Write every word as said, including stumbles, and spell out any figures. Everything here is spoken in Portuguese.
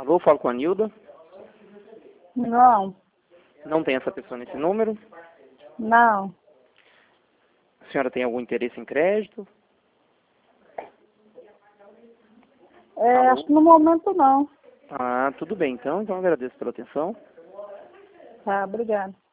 Alô, falo com a Nilda. Não, Não tem essa pessoa nesse número. não. A senhora tem algum interesse em crédito? É, Alô? acho que no momento não. Ah, tudo bem então. Então agradeço pela atenção. Tá, obrigada.